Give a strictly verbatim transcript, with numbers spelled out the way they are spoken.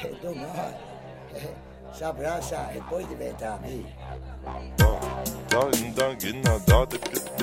eh, domani eh, saprà sa e poi diventa amico. Da, da, da, da, da, da,